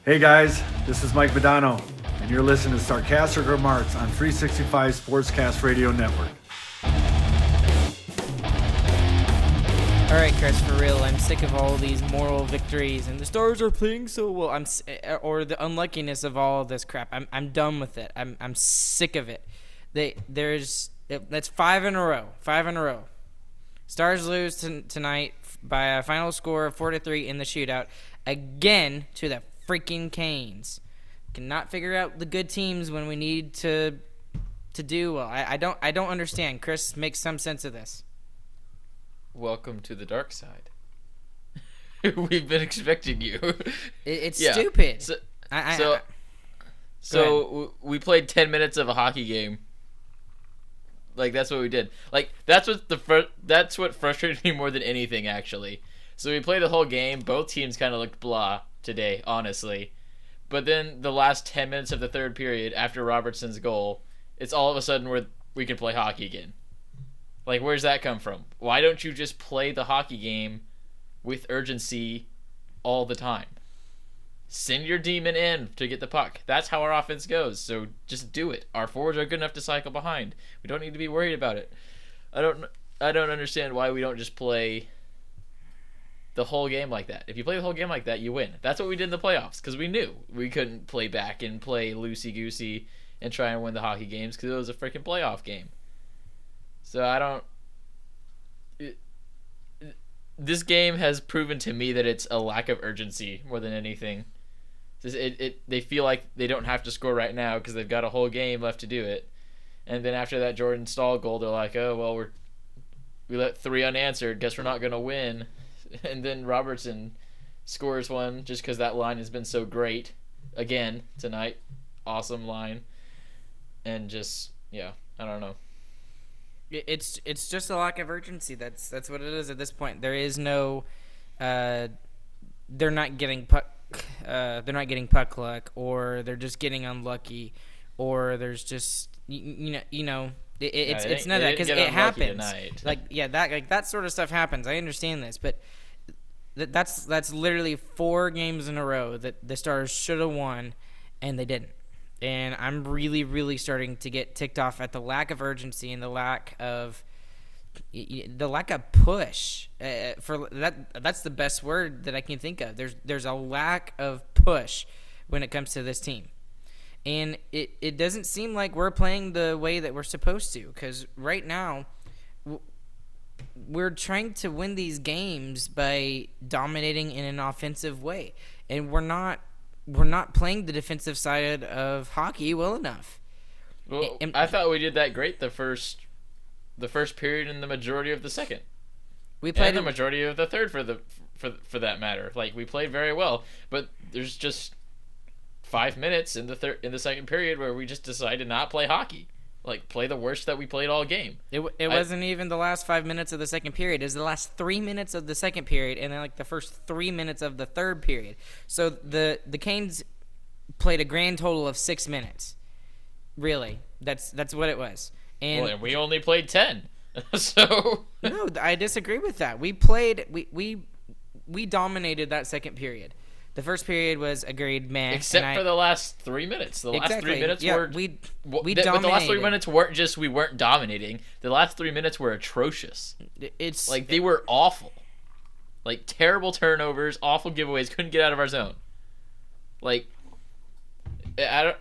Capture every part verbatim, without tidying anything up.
Hey guys, this is Mike Badano, and you're listening to Sarcastic Remarks on three sixty-five Sportscast Radio Network. All right, Chris, for real, I'm sick of all these moral victories, and the Stars are playing so well. I'm, or the unluckiness of all of this crap. I'm, I'm done with it. I'm, I'm sick of it. They, there's, that's five in a row. Five in a row. Stars lose t- tonight by a final score of four to three in the shootout again to the freaking Canes. Cannot figure out the good teams when we need to, to do well. I, I don't, I don't understand. Chris, make some sense of this. Welcome to the dark side. We've been expecting you. It, it's yeah. stupid. So, I, I, so, I, so we played ten minutes of a hockey game. Like that's what we did. Like that's what the fr- that's what frustrated me more than anything, actually. So we played the whole game. Both teams kind of looked blah today, honestly. But then the last ten minutes of the third period, after Robertson's goal, it's all of a sudden where we can play hockey again. Like, where's that come from? Why don't you just play the hockey game with urgency all the time? Send your demon in to get the puck. That's how our offense goes, so just do it. Our forwards are good enough to cycle behind. We don't need to be worried about it. I don't I don't understand why we don't just play the whole game like that. If you play the whole game like that, you win. That's what we did in the playoffs, because we knew we couldn't play back and play loosey-goosey and try and win the hockey games because it was a freaking playoff game. So I don't... It, this game has proven to me that it's a lack of urgency more than anything. It, it, it They feel like they don't have to score right now because they've got a whole game left to do it. And then after that Jordan Staal goal, they're like, oh, well, we're we let three unanswered. Guess we're not going to win. And then Robertson scores one just because that line has been so great. Again, tonight. Awesome line. And just, yeah, I don't know. It's it's just a lack of urgency. That's that's what it is at this point. There is no, uh, they're not getting puck, uh, they're not getting puck luck, or they're just getting unlucky, or there's just you, you know you know it, it's yeah, it's none of that because it happens. Tonight. Like yeah, that like that sort of stuff happens. I understand this, but th- that's that's literally four games in a row that the Stars should have won, and they didn't. And I'm really, really starting to get ticked off at the lack of urgency and the lack of the lack of push. Uh, for that, that's the best word that I can think of. There's there's a lack of push when it comes to this team, and it, it doesn't seem like we're playing the way that we're supposed to. Because right now, we're trying to win these games by dominating in an offensive way, and we're not. We're not playing the defensive side of hockey well enough. Well, and, I thought we did that great the first, the first period and the majority of the second. We played and the majority of the third for the for for that matter. Like we played very well, but there's just five minutes in the third in the second period where we just decided to not play hockey. Like play the worst that we played all game. It it I, wasn't even the last five minutes of the second period. It was the last three minutes of the second period, and then like the first three minutes of the third period. So the the Canes played a grand total of six minutes. Really, that's that's what it was. And, well, and we only played ten. So no, I disagree with that. We played we we we dominated that second period. The first period was agreed, man. Except I, for the last three minutes. The exactly. last three minutes yeah, were we the, we but dominated. the last three minutes weren't just we weren't dominating. The last three minutes were atrocious. It's like they were awful. Like terrible turnovers, awful giveaways, couldn't get out of our zone. Like I don't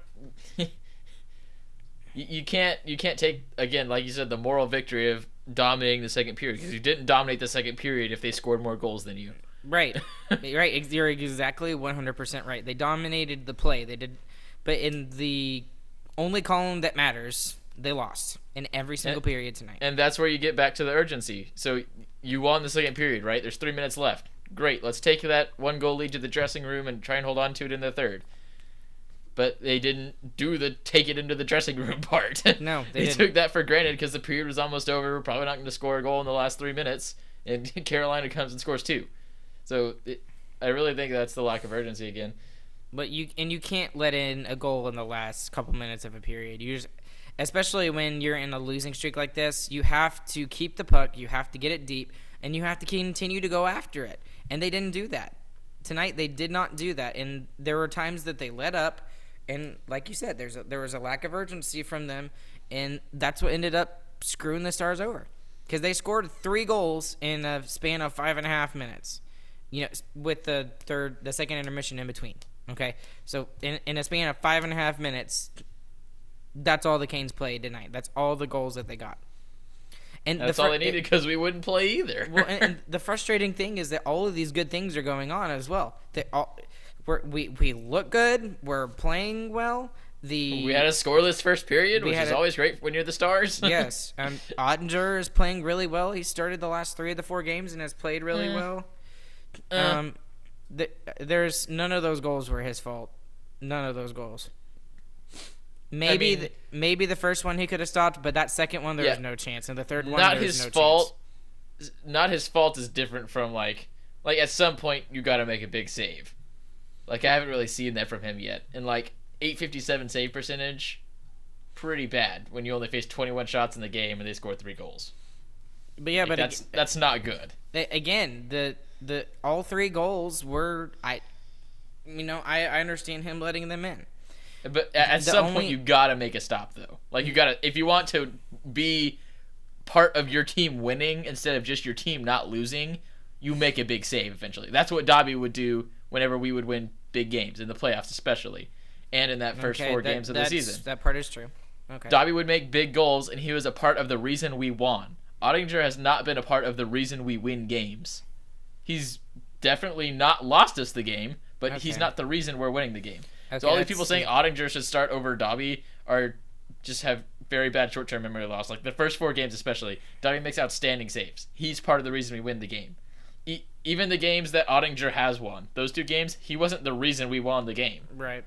you, you can't you can't take again, like you said, the moral victory of dominating the second period because you didn't dominate the second period if they scored more goals than you. Right, right. You're exactly one hundred percent right. They dominated the play. They did, but in the only column that matters, they lost in every single and, period tonight. And that's where you get back to the urgency. So you won the second period, right? There's three minutes left. Great. Let's take that one goal lead to the dressing room and try and hold on to it in the third. But they didn't do the take it into the dressing room part. No, they, they didn't. took that for granted because the period was almost over. We're probably not going to score a goal in the last three minutes, and Carolina comes and scores two. So it, I really think that's the lack of urgency again. But you and you can't let in a goal in the last couple minutes of a period. You just, especially when you're in a losing streak like this, you have to keep the puck, you have to get it deep, and you have to continue to go after it. And they didn't do that. tonight they did not do that, and there were times that they let up, and like you said, there's a, there was a lack of urgency from them, and that's what ended up screwing the Stars over, because they scored three goals in a span of five and a half minutes, you know, with the third, the second intermission in between. Okay, so in in a span of five and a half minutes, that's all the Canes played tonight. That's all the goals that they got. And that's the fr- all they needed because we wouldn't play either. well, and, and the frustrating thing is that all of these good things are going on as well. They all, we're, we we look good. We're playing well. The we had a scoreless first period, which is a, always great when you're the Stars. Yes, um, Ottinger is playing really well. He started the last three of the four games and has played really mm. well. Uh. Um, the, there's none of those goals were his fault. None of those goals. Maybe I mean, the, maybe the first one he could have stopped, but that second one there yeah, was no chance, and the third one not there his was no fault. Chance. Not his fault is different from like like at some point you got to make a big save. Like I haven't really seen that from him yet, and like eight fifty-seven save percentage, pretty bad when you only face twenty-one shots in the game and they score three goals. But yeah, like but that's ag- that's not good. Again, the the all three goals were I, you know, I, I understand him letting them in. But at the some only... point, you gotta make a stop, though. Like you gotta, if you want to be part of your team winning instead of just your team not losing, you make a big save eventually. That's what Dobby would do whenever we would win big games in the playoffs, especially, and in that first okay, four that, games of the season. That part is true. Okay. Dobby would make big goals, and he was a part of the reason we won. Ottinger has not been a part of the reason we win games. He's definitely not lost us the game, but okay. he's not the reason we're winning the game. Okay, so all these people saying Ottinger should start over Dobby are just have very bad short-term memory loss. Like the first four games especially, Dobby makes outstanding saves. He's part of the reason we win the game. E- even the games that Ottinger has won, those two games, he wasn't the reason we won the game. Right.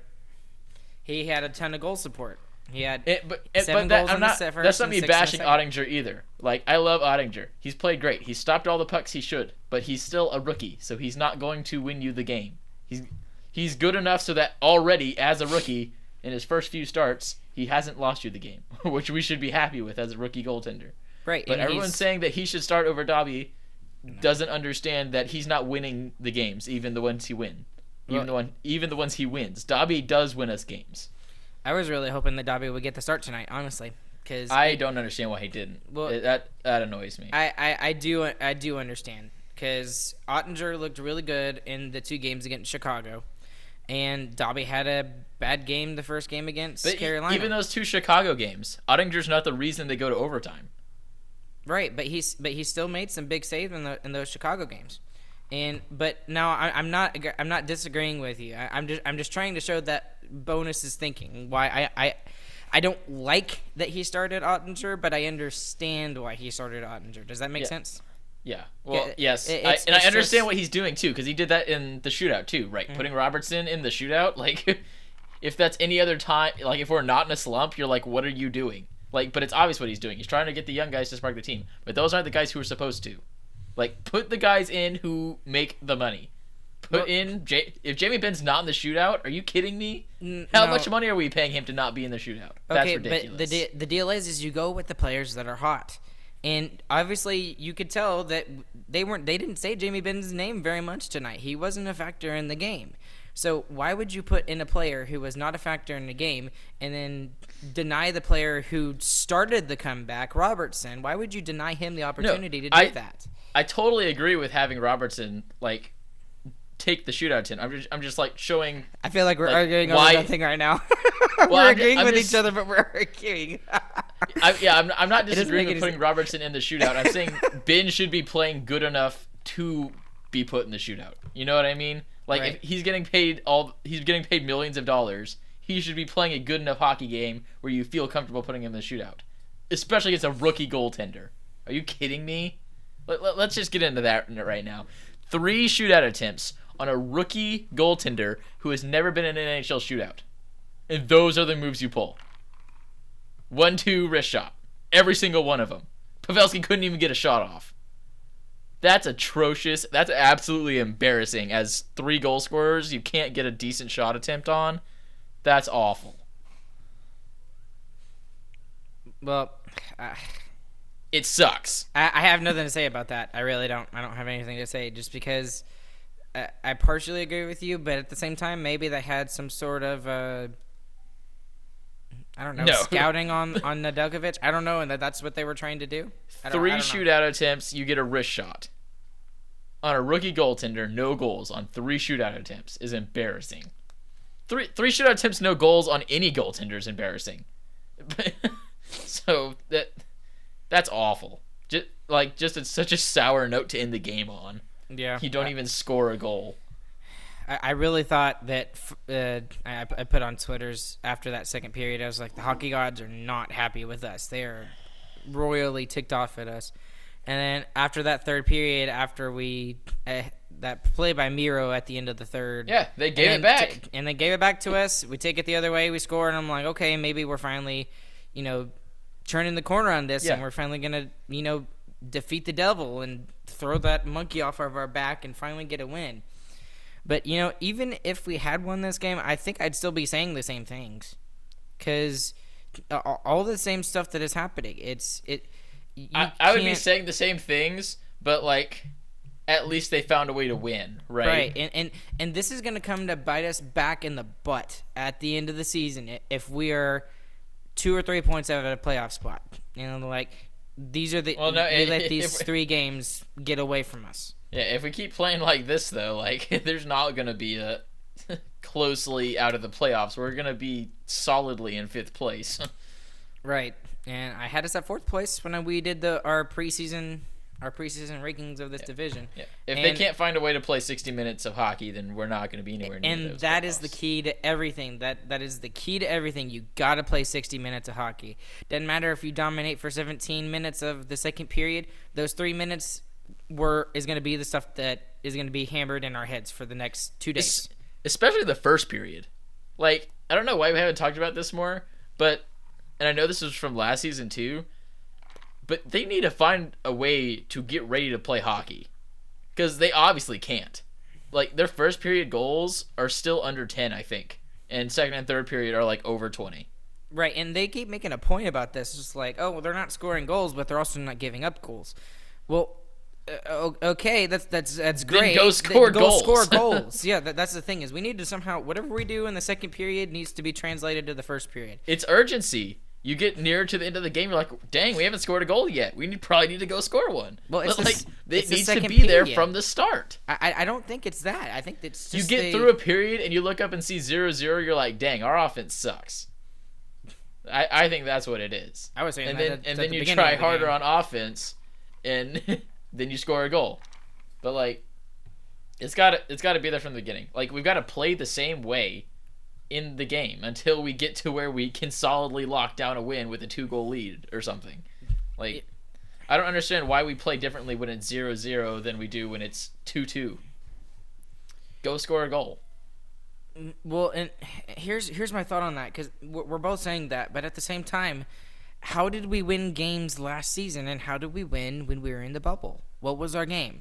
He had a ton of goal support. He had it, but, it, seven but that, goals I'm in not, the first that's not and me six bashing in the second. Ottinger either. Like, I love Ottinger. He's played great. He's stopped all the pucks he should, but he's still a rookie, so he's not going to win you the game. He's he's good enough so that already, as a rookie, in his first few starts, he hasn't lost you the game, which we should be happy with as a rookie goaltender. Right. But everyone's he's... saying that he should start over Dobby doesn't understand that he's not winning the games, even the ones he win. Even well, the one, even the ones he wins. Dobby does win us games. I was really hoping that Dobby would get the start tonight, honestly, because I it, don't understand why he didn't. Well, it, that that annoys me. I, I, I do I do understand, because Ottinger looked really good in the two games against Chicago, and Dobby had a bad game the first game against but Carolina. Even those two Chicago games, Ottinger's not the reason they go to overtime. Right, but he's but he still made some big saves in the in those Chicago games. And but now I, I'm not I'm not disagreeing with you. I, I'm just I'm just trying to show that Bonus is thinking. Why I, I I don't like that he started Ottinger, but I understand why he started Ottinger. Does that make yeah. sense? Yeah. Well, yeah, yes, it, I, and I understand just... what he's doing too, because he did that in the shootout too, right? Mm-hmm. Putting Robertson in the shootout, like if that's any other time, like if we're not in a slump, you're like, what are you doing? Like, but it's obvious what he's doing. He's trying to get the young guys to spark the team, but those aren't the guys who are supposed to. Like, put the guys in who make the money. Put well, in J- if Jamie Benn's not in the shootout. Are you kidding me? N- How no. much money are we paying him to not be in the shootout? That's okay, ridiculous. But the de- the deal is, is you go with the players that are hot, and obviously you could tell that they weren't. They didn't say Jamie Benn's name very much tonight. He wasn't a factor in the game. So why would you put in a player who was not a factor in the game and then deny the player who started the comeback, Robertson? Why would you deny him the opportunity no, to do I, that? I totally agree with having Robertson like take the shootout tin. I'm just I'm just like showing. I feel like we're like, arguing why, over nothing right now. we're well, agreeing I'm with just, each other, but we're arguing. I, yeah, I'm, I'm not disagreeing with putting sense. Robertson in the shootout. I'm saying Ben should be playing good enough to be put in the shootout. You know what I mean? Like right. if he's getting paid all he's getting paid millions of dollars, he should be playing a good enough hockey game where you feel comfortable putting him in the shootout, especially against a rookie goaltender. Are you kidding me? Let, let, let's just get into that right now. Three shootout attempts on a rookie goaltender who has never been in an N H L shootout, and those are the moves you pull. One, two, wrist shot. Every single one of them. Pavelski couldn't even get a shot off. That's atrocious. That's absolutely embarrassing. As three goal scorers, you can't get a decent shot attempt on. That's awful. Well, uh, it sucks. I, I have nothing to say about that. I really don't. I don't have anything to say just because I, I partially agree with you, but at the same time, maybe they had some sort of uh, I don't know No. scouting on on Nedeljkovic. I don't know, and that that's what they were trying to do. I don't, Three I don't know. shootout attempts, you get a wrist shot. On a rookie goaltender, no goals on three shootout attempts is embarrassing. Three three shootout attempts, no goals on any goaltender is embarrassing. So that that's awful. Just like just it's such a sour note to end the game on. Yeah, You don't even score a goal. I, I really thought that uh, I, I put on Twitter's after that second period. I was like, the hockey gods are not happy with us. They are royally ticked off at us. And then after that third period, after we uh, that play by Miro at the end of the third, Yeah, they gave and it back. t- and they gave it back to us. We take it the other way, we score, and I'm like, okay, maybe we're finally, you know, turning the corner on this, Yeah. and we're finally gonna, you know, defeat the devil and throw that monkey off of our back and finally get a win. But you know, even if we had won this game, I think I'd still be saying the same things, because all the same stuff that is happening. It's it. You I, I would be can't- saying the same things, but like at least they found a way to win, right? Right, and, and and this is going to come to bite us back in the butt at the end of the season i- if we are two or three points out of a playoff spot. You know, like these are the Well, no, we if- let if- these three games get away from us. Yeah, if we keep playing like this though, like there's not gonna be a closely out of the playoffs. We're gonna be solidly in fifth place. Right, and I had us at fourth place when we did the our preseason our preseason rankings of this division. Yeah. If And- they can't find a way to play sixty minutes of hockey, then we're not going to be anywhere near And those that is the playoffs. key to everything. That that is the key to everything. You got to play sixty minutes of hockey. Doesn't matter if you dominate for seventeen minutes of the second period. Those three minutes were is going to be the stuff that is going to be hammered in our heads for the next two days. Es- especially the first period. Like, I don't know why we haven't talked about this more, but and I know this was from last season too, but they need to find a way to get ready to play hockey, because they obviously can't. Like, their first period goals are still under ten, I think, and second and third period are like over twenty. Right, and they keep making a point about this. It's just like, oh, well, they're not scoring goals, but they're also not giving up goals. Well, uh, okay, that's that's that's Then great. go Th- score go goals. score goals. Yeah, that, that's the thing is we need to somehow whatever we do in the second period needs to be translated to the first period. It's urgency. You get nearer to the end of the game, you're like, dang, we haven't scored a goal yet. We need, probably need to go score one. Well, it's but the like, s- it it's the needs to second be there period. from the start. I I- I don't think it's that. I think it's You just get they- through a period and you look up and see zero zero, you're like, dang, our offense sucks. I, I think that's what it is. I was saying And that then at- and at then the you beginning try of the harder game. on offense, and then you score a goal. But like, it's got to it's got to be there from the beginning. Like, we've got to play the same way in the game until we get to where we can solidly lock down a win with a two goal lead or something. Like, I don't understand why we play differently when it's zero zero than we do when it's two two. Go score a goal. Well, and here's here's my thought on that, because we're we're both saying that, but at the same time, how did we win games last season, and how did we win when we were in the bubble? What was our game?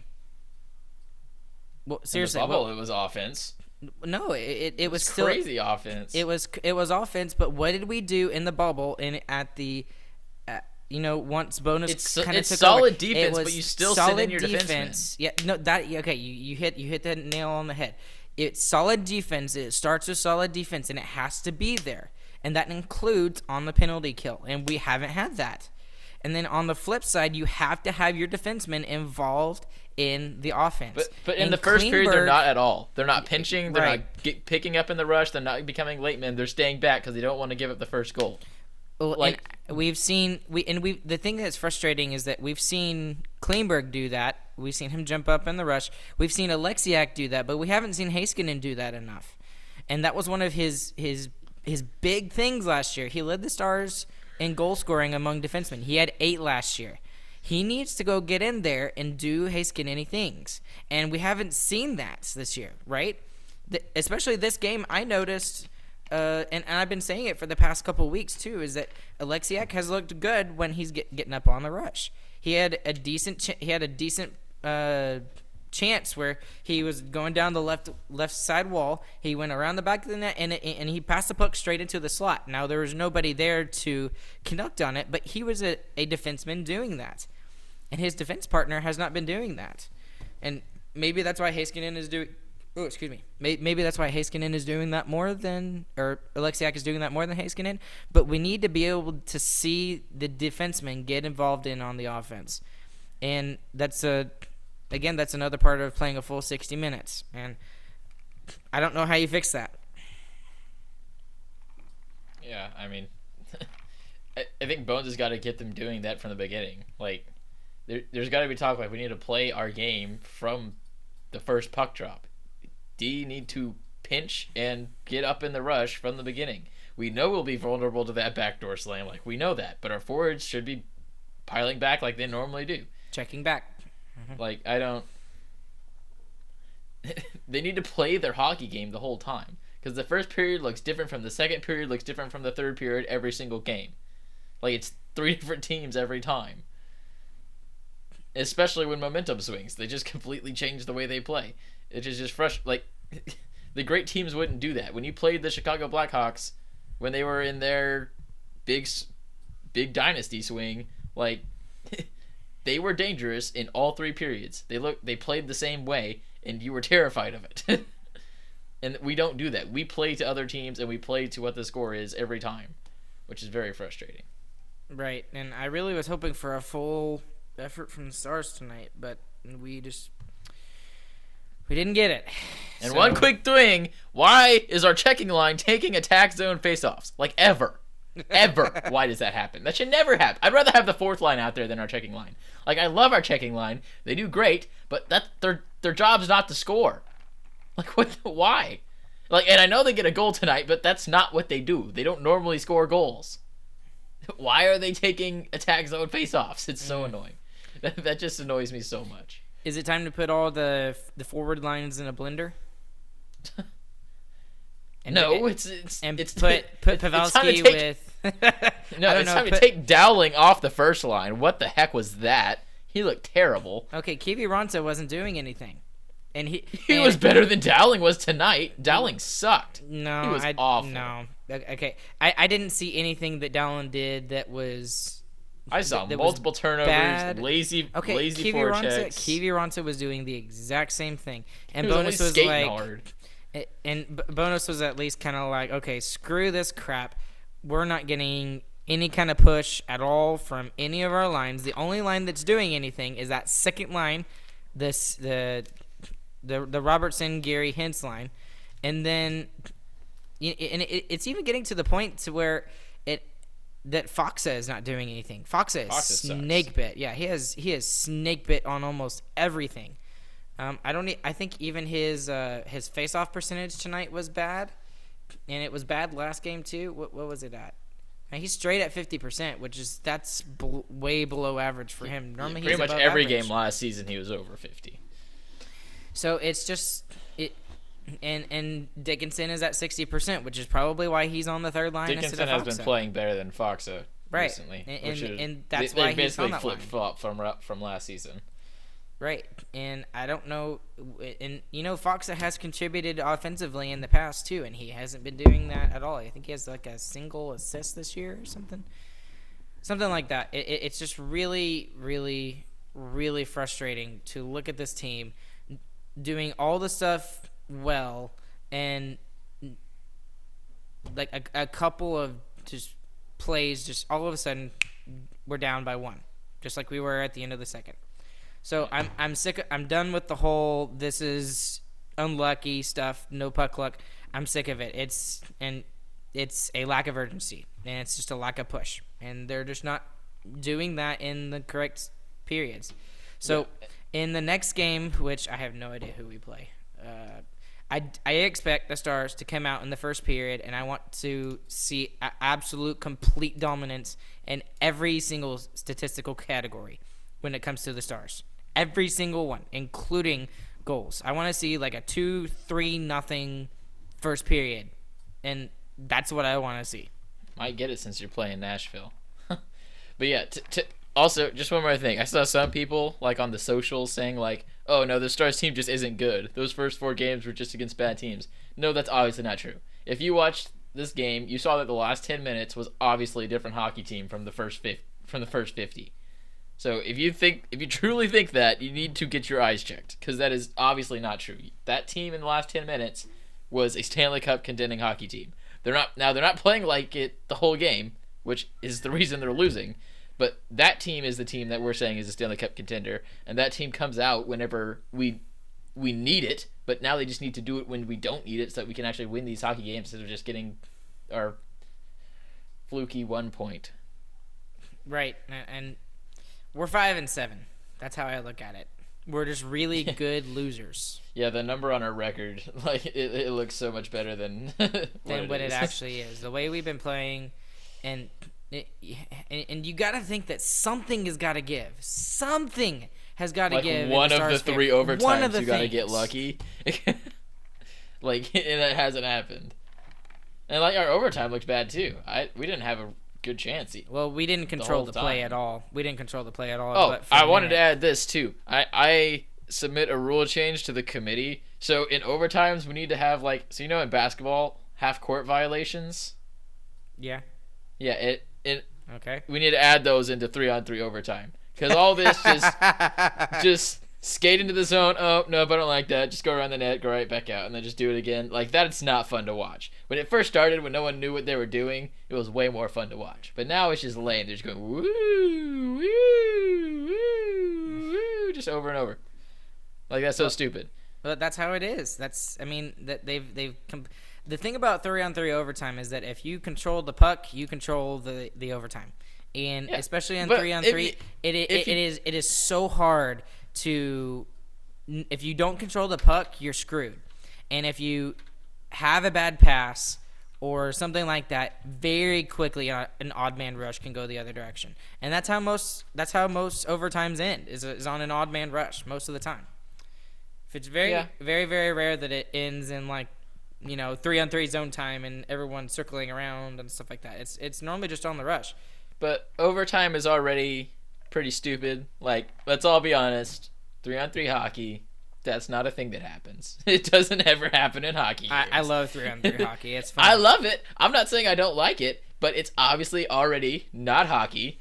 Well, seriously, in the bubble, what- it was offense. no, it it, it was It's still crazy offense. It was it was offense, but what did we do in the bubble and at the, uh, you know, once bonus It's- kind of it's took solid over, defense, it was but you still send solid in your defensemen. defense. Yeah, no, that okay. You, you hit you hit the nail on the head. It's solid defense. It starts with solid defense, and it has to be there, and that includes on the penalty kill, and we haven't had that. And then on the flip side, you have to have your defensemen involved in the offense. But but in And the first period, they're Klingberg- not at all. They're not pinching. They're Right. not get, picking up in the rush. They're not becoming late men. They're staying back because they don't want to give up the first goal. Well, Like- and we've seen we and we the thing that's frustrating is that we've seen Klingberg do that. We've seen him jump up in the rush. We've seen Alexiak do that, but we haven't seen Heiskanen do that enough. And that was one of his his his big things last year. He led the Stars in goal scoring among defensemen. He had eight last year. He needs to go get in there and do Heiskanen things, and we haven't seen that this year, right? The, especially this game, I noticed. Uh, and, and I've been saying it for the past couple weeks too, is that Alexiak has looked good when he's get, getting up on the rush. He had a decent ch- he had a decent uh, chance where he was going down the left left side wall. He went around the back of the net and it, and he passed the puck straight into the slot. Now there was nobody there to conduct on it, but he was a, a defenseman doing that, and his defense partner has not been doing that, and maybe that's why Heiskanen is doing Oh, excuse me. Maybe that's why Heiskanen is doing that more than, or Alexiak is doing that more than Heiskanen. But we need to be able to see the defensemen get involved in on the offense, and that's a, again, that's another part of playing a full sixty minutes. And I don't know how you fix that. Yeah, I mean, I, I think Bones has got to get them doing that from the beginning. Like, there, there's got to be talk like we need to play our game from the first puck drop. D need to pinch and get up in the rush from the beginning. We know we'll be vulnerable to that backdoor slam, like we know that, but our forwards should be piling back like they normally do. Checking back. Mm-hmm. Like, I don't... They need to play their hockey game the whole time, because the first period looks different from the second period, looks different from the third period every single game. Like, it's three different teams every time. Especially when momentum swings. They just completely change the way they play. It is just fresh. Like, the great teams wouldn't do that. When you played the Chicago Blackhawks, when they were in their big, big dynasty swing, like, they were dangerous in all three periods. They look, they played the same way, and you were terrified of it. And we don't do that. We play to other teams, and we play to what the score is every time, which is very frustrating. Right, and I really was hoping for a full effort from the Stars tonight, but we just we didn't get it. And so. One quick thing: why is our checking line taking attack zone faceoffs? Like, ever, ever? Why does that happen? That should never happen. I'd rather have the fourth line out there than our checking line. Like, I love our checking line; they do great, but that their their job's not to score. Like, what? The, why? Like, and I know they get a goal tonight, but that's not what they do. They don't normally score goals. Why are they taking attack zone faceoffs? It's so mm. annoying. That, that just annoys me so much. Is it time to put all the the forward lines in a blender? And no, it, it's it's and it's put put Pavelski take, with. no, it's know, time put, to take Dowling off the first line. What the heck was that? He looked terrible. Okay, Kiviranta wasn't doing anything, and he he and was better than Dowling was tonight. Dowling sucked. No, he was I, awful. No, okay, I, I didn't see anything that Dowling did that was. I saw that multiple turnovers, bad. lazy, okay, lazy Kiviranta, forechecks. Kiviranta was doing the exact same thing, and he was Bonus was skating like, hard. and Bonus was at least kind of like, okay, screw this crap. We're not getting any kind of push at all from any of our lines. The only line that's doing anything is that second line, this the the the Robertson Gary Hintz line, and then and it, it's even getting to the point to where it. That Foxa is not doing anything. Foxa is Foxa snake bit. Yeah, he has he has snake bit on almost everything. Um, I don't. I think even his uh, his face-off percentage tonight was bad, and it was bad last game too. What what was it at? And he's straight at fifty percent, which is that's bl- way below average for him. Normally, yeah, pretty he's much every average. game last season he was over fifty. So it's just it. And and Dickinson is at sixty percent, which is probably why he's on the third line Dickinson instead of Foxa. has been playing better than Foxa right. recently. And, which and, is, and that's they, why they he's on basically that line. flip-flop from, from last season. Right. And I don't know. And, you know, Foxa has contributed offensively in the past, too, and he hasn't been doing that at all. I think he has, like, a single assist this year or something. Something like that. It, it, it's just really, really, really frustrating to look at this team doing all the stuff well and like a, a couple of just plays, just all of a sudden we're down by one, just like we were at the end of the second. So I'm I'm sick. Of, I'm done with the whole this is unlucky stuff, no puck luck. I'm sick of it. It's and it's a lack of urgency, and it's just a lack of push, and they're just not doing that in the correct periods. So yeah. In the next game, which I have no idea who we play, uh, I, I expect the Stars to come out in the first period, and I want to see a- absolute complete dominance in every single statistical category when it comes to the Stars. Every single one, including goals. I want to see like a two, three, nothing first period, and that's what I want to see. Might get it since you're playing Nashville. But yeah, t- t- also, just one more thing. I saw some people, like, on the socials saying, like, oh, no, the Stars team just isn't good. Those first four games were just against bad teams. No, that's obviously not true. If you watched this game, you saw that the last ten minutes was obviously a different hockey team from the first fif- from the first fifty. So if you think, if you truly think that, you need to get your eyes checked, because that is obviously not true. That team in the last ten minutes was a Stanley Cup contending hockey team. They're not now. They're not playing like it the whole game, which is the reason they're losing. But that team is the team that we're saying is a Stanley Cup contender, and that team comes out whenever we we need it. But now they just need to do it when we don't need it, so that we can actually win these hockey games instead of just getting our fluky one point. Right, and we're five and seven. That's how I look at it. We're just really good losers. Yeah, the number on our record, like it, it looks so much better than what than it what is. it actually is. The way we've been playing, and it, and, and you got to think that something has got to give. Something has got to like give. One in of the Stars three game. overtimes, One of the you got to get things. lucky. Like, and that hasn't happened. And like our overtime looked bad too. I we didn't have a good chance. Well, we didn't control whole the, play time. at all. We didn't control the play at all. Oh, but for I a wanted to minute. add this too. I I submit a rule change to the committee. So in overtimes, we need to have like, so you know in basketball, half court violations. Yeah. Yeah, it it Okay. we need to add those into three on three overtime, because all this just just skate into the zone. Oh no, but I don't like that. Just go around the net, go right back out, and then just do it again. Like that's not fun to watch. When it first started, when no one knew what they were doing, it was way more fun to watch. But now it's just lame. They're just going woo woo woo woo just over and over. Like that's so Well, stupid. But that's how it is. That's I mean that they've they've com- the thing about three on three overtime is that if you control the puck, you control the the overtime, and Yeah, especially on but three on if three, you- it it, if it you- is it is so hard to if you don't control the puck, you're screwed, and if you have a bad pass or something like that, very quickly uh, an odd man rush can go the other direction, and that's how most that's how most overtimes end is is on an odd man rush most of the time. It's very, Yeah. very, very rare that it ends in like, you know, three on three zone time and everyone circling around and stuff like that. It's it's normally just on the rush. But overtime is already pretty stupid. Like, let's all be honest. Three on three hockey, that's not a thing that happens. It doesn't ever happen in hockey. I, I games. love three on three hockey. It's fun. I love it. I'm not saying I don't like it, but it's obviously already not hockey.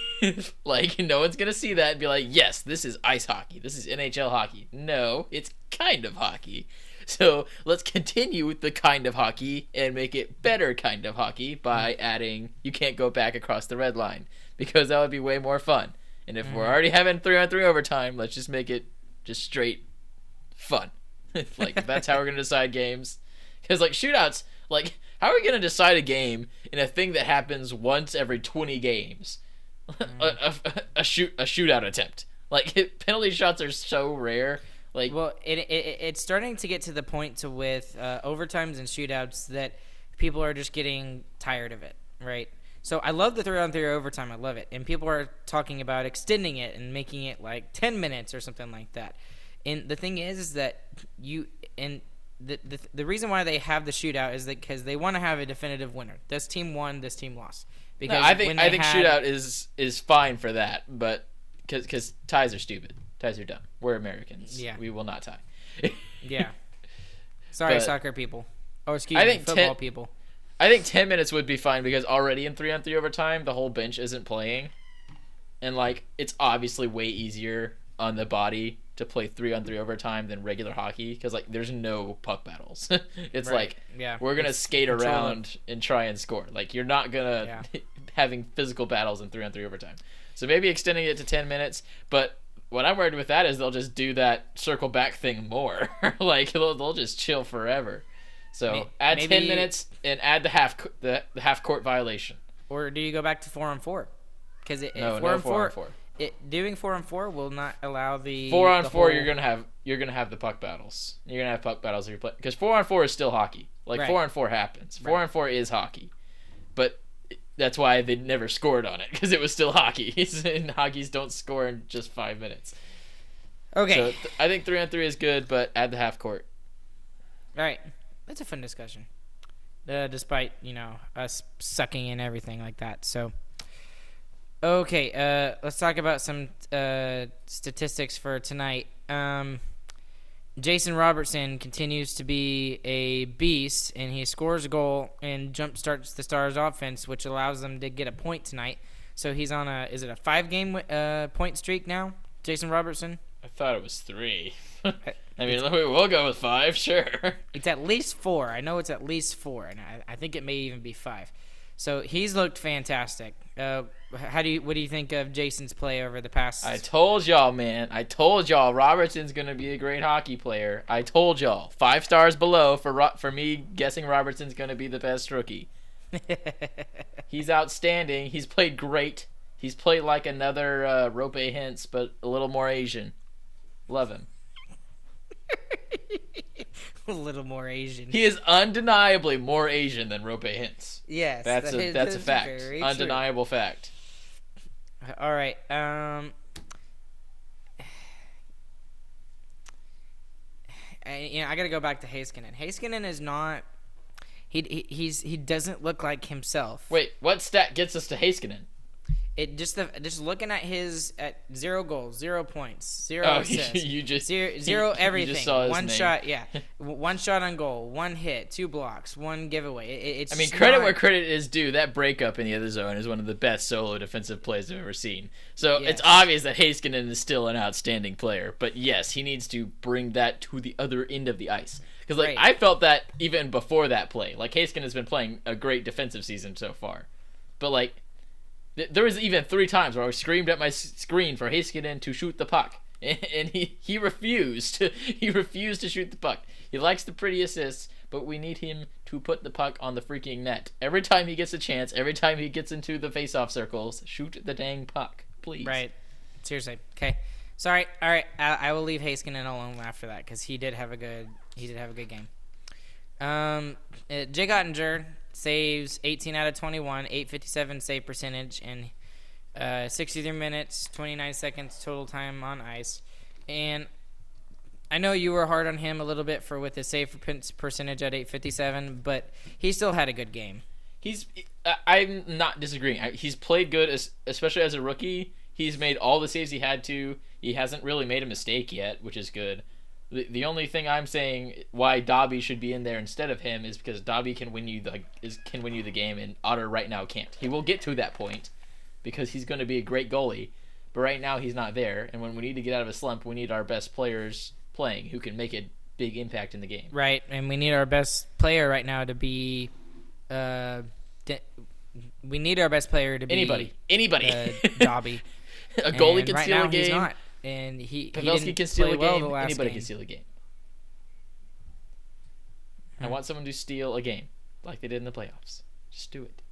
Like, no one's gonna see that and be like, yes, this is ice hockey, this is N H L hockey. No, it's kind of hockey. So let's continue with the kind of hockey and make it better kind of hockey by adding you can't go back across the red line, because that would be way more fun. And if we're already having three on three overtime, let's just make it just straight fun. Like, that's how we're gonna decide games. Because like shootouts, like how are we gonna decide a game in a thing that happens once every twenty games? a, a, a shoot a shootout attempt. Like penalty shots are so rare. Like Well, it, it it's starting to get to the point to with uh, overtimes and shootouts that people are just getting tired of it, right? So I love the three on three overtime. I love it, and people are talking about extending it and making it like ten minutes or something like that. And the thing is, is that you and the the, the reason why they have the shootout is that because they want to have a definitive winner. This team won. This team lost. Because no, I think when I they think had, shootout is is fine for that, but because because ties are stupid. Ties are dumb. We're Americans. Yeah. We will not tie. Yeah. Sorry, But soccer people. Oh, excuse I me, think football ten- people. I think ten minutes would be fine, because already in three on three overtime, the whole bench isn't playing, and like it's obviously way easier on the body to play three on three overtime than regular hockey, because like there's no puck battles. It's Right. like Yeah. we're gonna It's skate control around and try and score. Like you're not gonna having physical battles in three on three overtime. So maybe extending it to ten minutes, but what I'm worried with that is they'll just do that circle back thing more. Like they'll, they'll just chill forever. So May- add maybe- ten minutes and add the half co- the, the half court violation. Or do you go back to four on four? Because it, No, it, no four on four four, on four. It, doing four on four will not allow the Four on the four, whole- you're gonna have you're gonna have the puck battles. You're gonna have puck battles if you're playing, because four on four is still hockey. Like Right. four on four happens. Four Right. on four is hockey, but that's why they never scored on it, because it was still hockey. And hockeys don't score in just five minutes. Okay, So th- I think three on three is good, but add the half court. all right, that's a fun discussion. Uh, despite you know us sucking in everything like that. So, okay, uh, let's talk about some uh, statistics for tonight. Um, Jason Robertson continues to be a beast, and he scores a goal and jump starts the Stars' offense, which allows them to get a point tonight. So he's on a is it a five game uh, point streak now, Jason Robertson? I thought it was three. I mean, we'll go with five, sure. It's at least four. I know it's at least four, and I, I think it may even be five. So he's looked fantastic. Uh, how do you? What do you think of Jason's play over the past? I told y'all, man. I told y'all Robertson's gonna be a great hockey player. I told y'all. Five stars below for Ro- for me guessing Robertson's gonna be the best rookie. He's outstanding. He's played great. He's played like another uh, Rope Hintz, but a little more Asian. Love him. A little more Asian. He is undeniably more Asian than Rope Hintz. Yes, that's that a is, that's a that fact. Undeniable true. fact. All right. Um. I, you know, I got to go back to Heiskanen. Heiskanen is not. He, he he's he doesn't look like himself. Wait, what stat gets us to Heiskanen? It just the just looking at his at zero goals, zero points, zero oh, assists, you just zero, zero everything. You just saw his one name. shot, yeah, one shot on goal, one hit, two blocks, one giveaway. It, it's I mean, just credit not, where credit is due. That breakup in the other zone is one of the best solo defensive plays I've ever seen. So Yes. it's obvious that Heiskanen is still an outstanding player. But yes, he needs to bring that to the other end of the ice. Because like Right. I felt that even before that play. Like Heiskanen has been playing a great defensive season so far, but like. There was even three times where I screamed at my screen for Heiskanen to shoot the puck, and he, he refused. He refused to shoot the puck. He likes the pretty assists, but we need him to put the puck on the freaking net. Every time he gets a chance, every time he gets into the face-off circles, shoot the dang puck, please. Right. Seriously. Okay. Sorry. All right. I, I will leave Heiskanen alone after that because he did have a good he did have a good game. Um, uh, Jay Ottinger saves eighteen out of twenty-one, eight fifty-seven save percentage, and uh, sixty-three minutes, twenty-nine seconds total time on ice. And I know you were hard on him a little bit for with his save percentage at eight fifty-seven, but he still had a good game. He's I'm not disagreeing. He's played good, especially as a rookie. He's made all the saves he had to. He hasn't really made a mistake yet, which is good. The, the only thing I'm saying why Dobby should be in there instead of him is because Dobby can win you the is can win you the game, and Otter right now can't. He will get to that point because he's going to be a great goalie, but right now he's not there. And when we need to get out of a slump, we need our best players playing who can make a big impact in the game. Right, and we need our best player right now to be. Uh, de- we need our best player to be anybody, anybody. Uh, Dobby. A goalie and can right steal now a game. He's not. And he, Pavelski he didn't can steal play a well game. the last Anybody game. can steal a game. Hmm. I want someone to steal a game like they did in the playoffs. Just do it.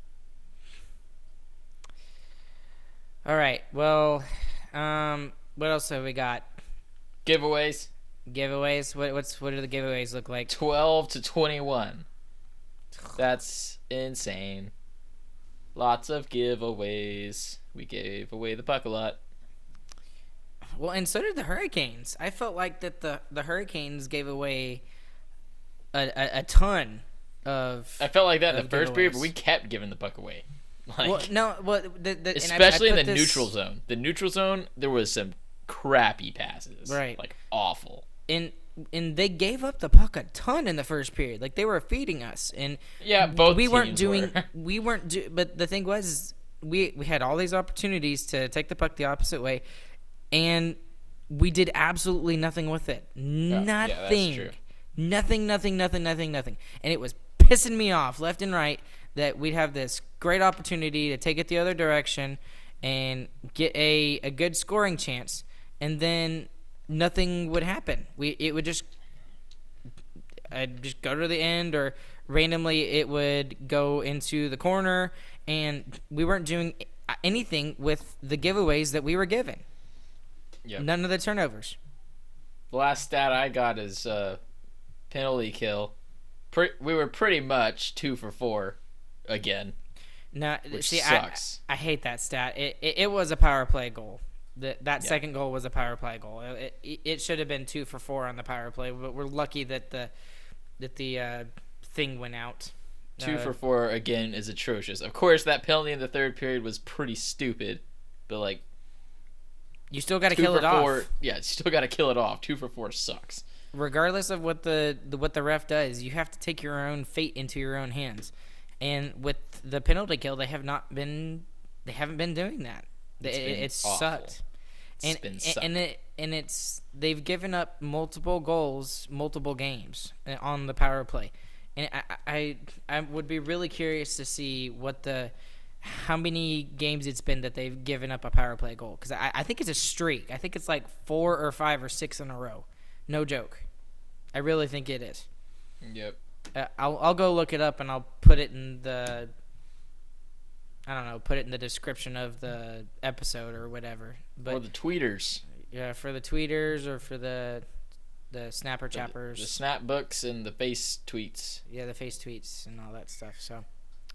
All right. Well, um, what else have we got? Giveaways. Giveaways. What what's what do the giveaways look like? twelve to twenty-one. That's insane. Lots of giveaways. We gave away the puck a lot. Well, and so did the Hurricanes. I felt like that the, the Hurricanes gave away a, a, a ton of. I felt like that in the first giveaways. period, but we kept giving the puck away. Like, well, no, well, the, the, especially and I, I in the put this, neutral zone. The neutral zone, there was some crappy passes. Right. Like awful. And and they gave up the puck a ton in the first period. Like they were feeding us, and Yeah, both we weren't teams doing. were. We weren't do. But the thing was, is we we had all these opportunities to take the puck the opposite way, and we did absolutely nothing with it. Yeah, nothing. yeah, that's true. Nothing. Nothing. Nothing. Nothing. Nothing. And it was pissing me off left and right that we'd have this great opportunity to take it the other direction and get a, a good scoring chance, and then nothing would happen. We it would just I'd just go to the end, or randomly it would go into the corner, and we weren't doing anything with the giveaways that we were given. Yep. None of the turnovers. The last stat I got is uh, penalty kill. Pre- we were pretty much two for four again. No, Which see, sucks. I I hate that stat. It it, it was a power play goal. That that Yeah. second goal was a power play goal. It, it it should have been two for four on the power play, but we're lucky that the that the uh, thing went out. Two Uh, for four again is atrocious. Of course, that penalty in the third period was pretty stupid, but like You still got to two kill for it four, off, yeah, you still got to kill it off. Two for four sucks. regardless of what the, the what the ref does. You have to take your own fate into your own hands, and with the penalty kill, they have not been they haven't been doing that. It's it, been it's awful. sucked. It's And been and, sucked. and it and it's they've given up multiple goals, multiple games uh, on the power play, and I I, I would be really curious to see what the how many games it's been that they've given up a power play goal, because I, I think it's a streak. I think it's like four or five or six in a row. No joke. I really think it is. Yep. Uh, I'll I'll go look it up and I'll put it in the I don't know, put it in the description of the episode or whatever. But or the tweeters. yeah, for the tweeters or for the the snapper The, chappers. the snap books and the face tweets. Yeah, the face tweets and all that stuff. So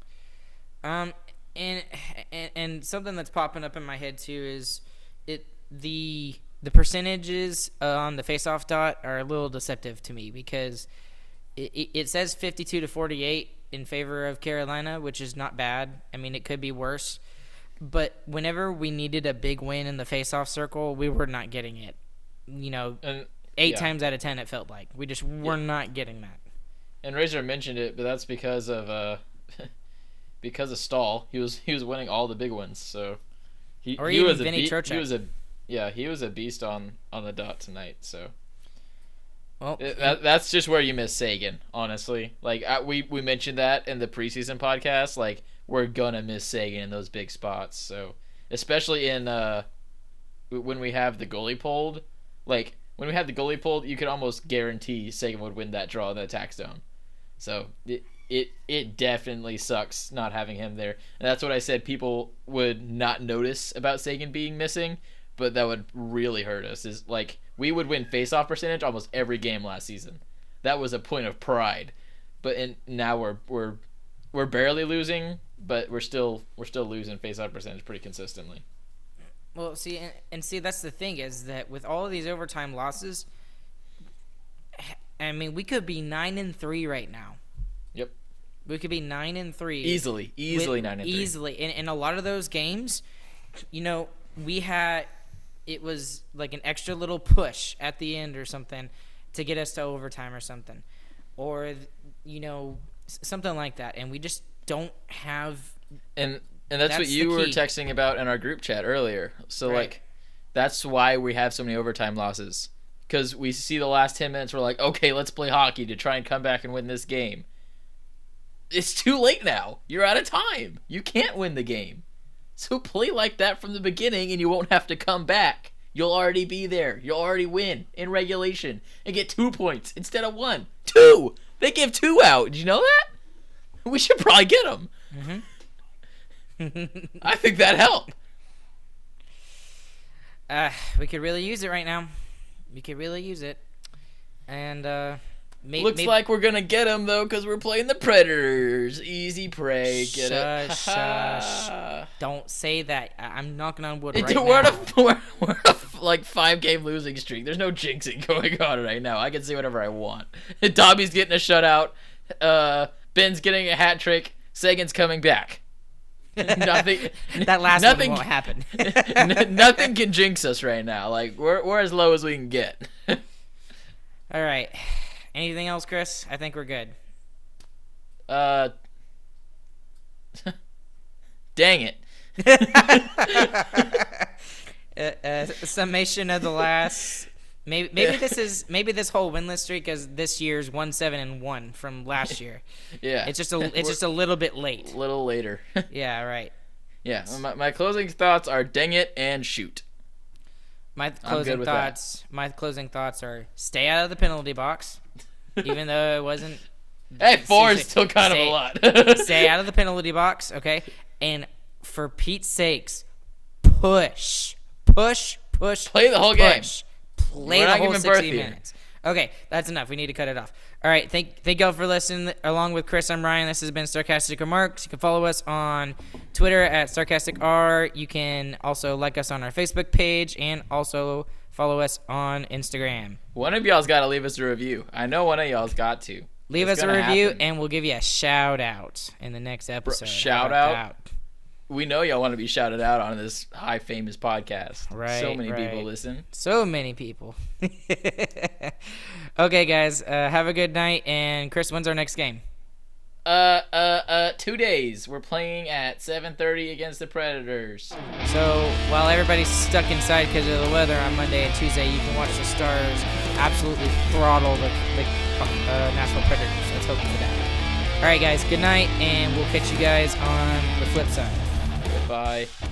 um and and, and something that's popping up in my head too is it the the percentages on the face-off dot are a little deceptive to me, because it, it, it says fifty-two to forty-eight in favor of Carolina, which is not bad. I mean, it could be worse. But whenever we needed a big win in the face-off circle, we were not getting it. You know, And eight yeah. times out of ten, it felt like. We just were Yeah. not getting that. And Razor mentioned it, but that's because of uh, because of Stahl. He was he was winning all the big ones, so he Or he even was a Vinny be- Trocheck. he was a yeah he was a beast on on the dot tonight. So Well, it, that that's just where you miss Sagan, honestly. Like I, we we mentioned that in the preseason podcast. Like we're gonna miss Sagan in those big spots. So especially in uh when we have the goalie pulled, like when we had the goalie pulled, you could almost guarantee Sagan would win that draw in the attack zone. So it it it definitely sucks not having him there. And that's what I said people would not notice about Sagan being missing, but that would really hurt us. Is like we would win face-off percentage almost every game last season. That was a point of pride. But in, now we're we're we're barely losing, but we're still we're still losing face-off percentage pretty consistently. Well, see, and, and see, that's the thing, is that with all of these overtime losses, I mean, we could be nine and three right now. Yep. We could be nine and three Easily, easily with- nine and three. easily. And in a lot of those games, you know, we had it was like an extra little push at the end or something to get us to overtime or something, or you know, s- something like that. And we just don't have. And and that's, That's what the you were key. texting about in our group chat earlier. So Right. like, that's why we have so many overtime losses. Because we see the last ten minutes, we're like, okay, let's play hockey to try and come back and win this game. It's too late now. You're out of time. You can't win the game. So play like that from the beginning, and you won't have to come back. You'll already be there. You'll already win in regulation and get two points instead of one. Two. They give two out. Did you know that? We should probably get them. Mm-hmm. I think that helped. Uh, we could really use it right now. We could really use it. And uh, may- Looks maybe, like we're gonna get them though, because we're playing the Predators. Easy prey. Get it? Shush, shush. Don't say that. I- I'm knocking on wood right It- now. we're, on a, we're, we're on a like five game losing streak. There's no jinxing going on right now. I can say whatever I want. Dobby's getting a shutout. Uh, Ben's getting a hat trick. Sagan's coming back. Nothing. That last nothing, one won't happen. n- nothing can jinx us right now. Like we're we're as low as we can get. All right. Anything else, Chris? I think we're good. Uh. Dang it. uh, uh, summation of the last. Maybe maybe this is maybe this whole winless streak is this year's one seven and one from last year. Yeah. It's just a it's We're just a little bit late. a little later. Yeah, right. Yeah. My, my closing thoughts are dang it and shoot. My good closing with thoughts. My closing thoughts are stay out of the penalty box, even though it wasn't. Hey, four is Stay- still kind stay- of a lot. Stay out of the penalty box, okay? And for Pete's sakes, push, push, push. Play the whole game. push. Play We're the not whole giving birth sixty here. minutes. Okay, that's enough. We need to cut it off. All right, thank thank y'all for listening. Along with Chris, I'm Ryan. This has been Sarcastic Remarks. You can follow us on Twitter at Sarcastic R. You can also like us on our Facebook page and also follow us on Instagram. One of y'all's got to leave us a review. I know one of y'all's got to. Leave It's us a gonna review, happen. and we'll give you a shout out in the next episode. shout How about out? that? We know y'all want to be shouted out on this high famous podcast. Right, So many right. people listen. So many people. Okay, guys, uh, have a good night. And Chris, when's our next game? Uh, uh, uh, two two days. We're playing at seven thirty against the Predators. So while everybody's stuck inside because of the weather on Monday and Tuesday, you can watch the Stars absolutely throttle the, the uh, Nashville Predators. Let's hope for that. All right, guys. Good night, and we'll catch you guys on the flip side. Goodbye.